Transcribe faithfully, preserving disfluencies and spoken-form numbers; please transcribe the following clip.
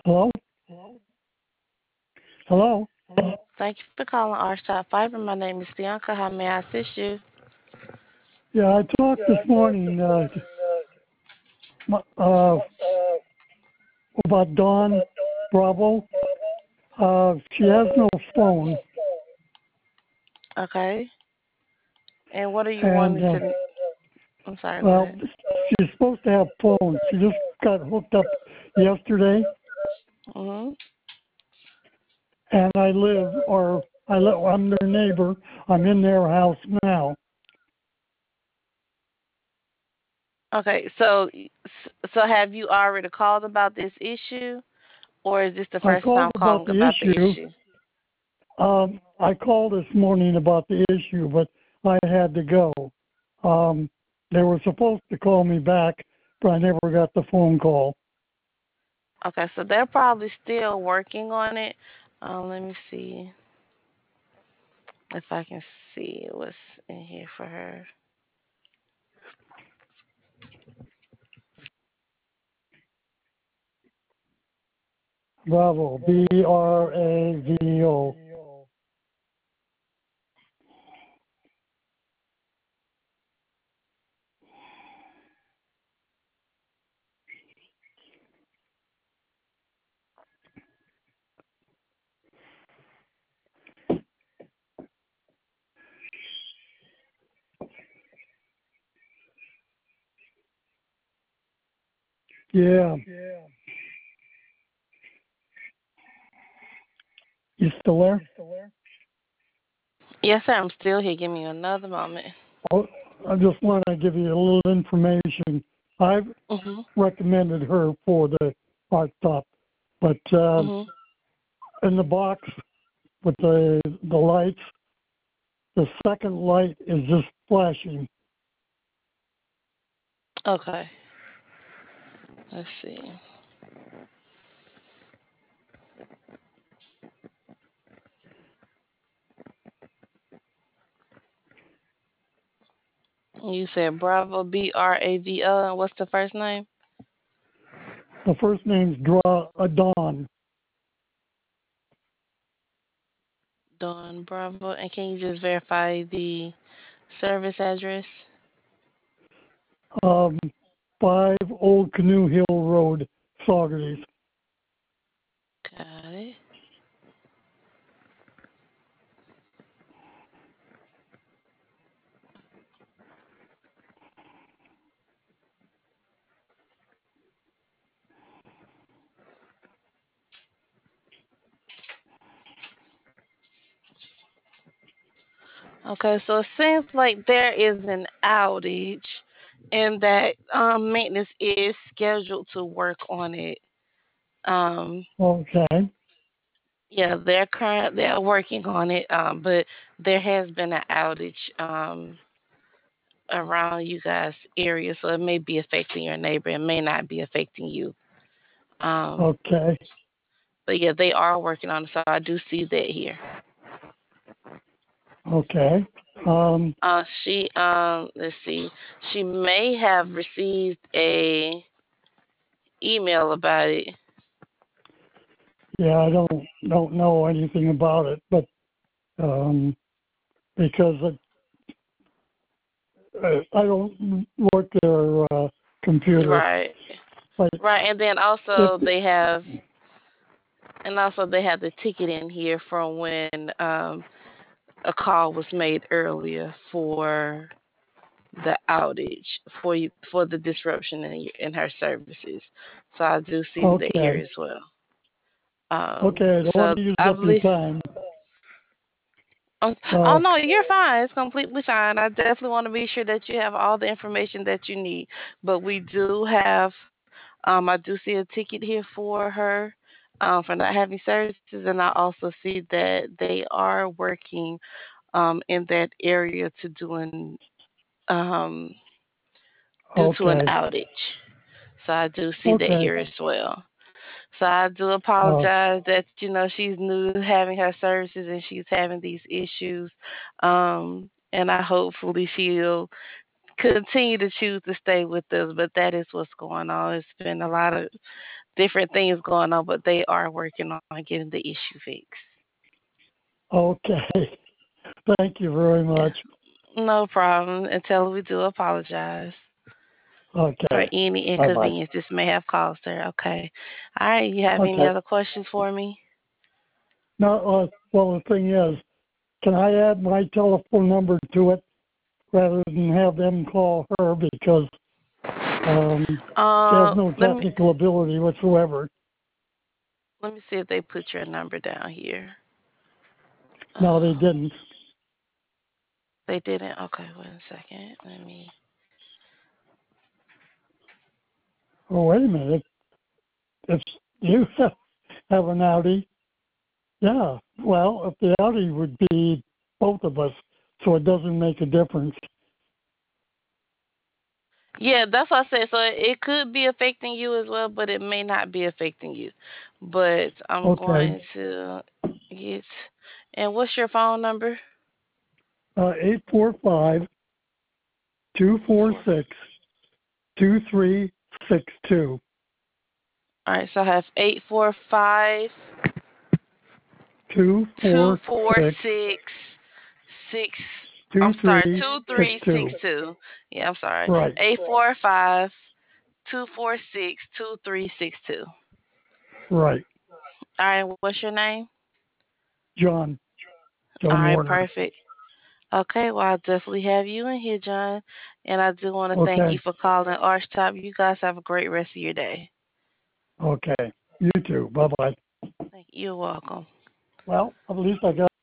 Hello? Hello? Thank you for calling R Shop Fiber. My name is Bianca. How may I assist you? Yeah, I talked this morning uh, uh, about Dawn Bravo. Uh, she has no phone, Okay. And what are you and wanting uh, to? I'm sorry. Go well, ahead. she's supposed to have phones. She just got hooked up yesterday, Mhm. and I live, or I live, I'm their neighbor. I'm in their house now. Okay. So, so have you already called about this issue, or is this the I first called time about calling the about the issue. issue? Um, I called this morning about the issue, but I had to go. Um, they were supposed to call me back, but I never got the phone call. Okay. So they're probably still working on it. Um, let me see if I can see what's in here for her. Bravo, B R A V O. Yeah, you still there? Yes, sir. I'm still here. Give me another moment. Oh, I just want to give you a little information. I've Mhm. recommended her for the art top, but uh, Mhm. in the box with the the lights, the second light is just flashing. Okay. Let's see. You said Bravo, B R A V O, and what's the first name? The first name's Draw a Dawn. Dawn Bravo. And can you just verify the service address? Um, Five Old Canoe Hill Road, Saugerties. Got it. Okay, so it seems like there is an outage and that um, maintenance is scheduled to work on it. Um, Okay, yeah, they're current they're working on it, um, but there has been an outage um, around you guys' area, so it may be affecting your neighbor. It may not be affecting you. Um, okay, but yeah, they are working on it, so I do see that here. okay. Um, Uh, she um, let's see, she may have received a email about it. yeah, I don't don't know anything about it, but um, because I, I don't work their uh, computer, Right, but right, and then it also they have, and also they have the ticket in here from when um, a call was made earlier for the outage for you for the disruption in, in her services. So I do see that here okay, as well. Um, okay. I don't want so to use I up your believe. time. Um, oh Uh, no, you're fine. It's completely fine. I definitely want to be sure that you have all the information that you need. But we do have, um, I do see a ticket here for her, um, for not having services, and I also see that they are working, um, in that area to do an, um, due to an okay, outage. So I do see that okay. here as well. So I do Uh, apologize that you know she's new having her services and she's having these issues. Um, and I hopefully she'll continue to choose to stay with us, but that is what's going on. It's been a lot of different things going on, but they are working on getting the issue fixed. Okay. Thank you very Yeah. much. No problem. Until we do apologize for Okay. any Bye bye. inconvenience this may have caused her. Okay. All right. You have any Okay. other questions for me? Now, uh, well, the thing is, can I add my telephone number to it rather than have them call her because um, she has Uh, no let me technical ability whatsoever? let me see if they put your number down here. No, they Um, didn't. they didn't. Okay, wait a second. Let me. Oh, wait a minute. If you have an Audi, yeah. Well, if the Audi would be both of us, so it doesn't make a difference. Yeah, that's what I said. So it could be affecting you as well, but it may not be affecting you. But I'm Okay. going to get. And what's your phone number? Uh, eight four five, two four six, two three six two. All right, so I have eight four five Two two four four six six six. two I'm sorry, three two six three six two. two. Yeah, I'm sorry. Right, Eight four five two four six two three six two. right. All right, what's your name? John, All John right, Warner. perfect. Okay, well, I definitely have you in here, John. And I do want to thank you Okay, for calling Archtop. You guys have a great rest of your day. okay. You too. Bye bye. Thank you. You're welcome. Well, at least I got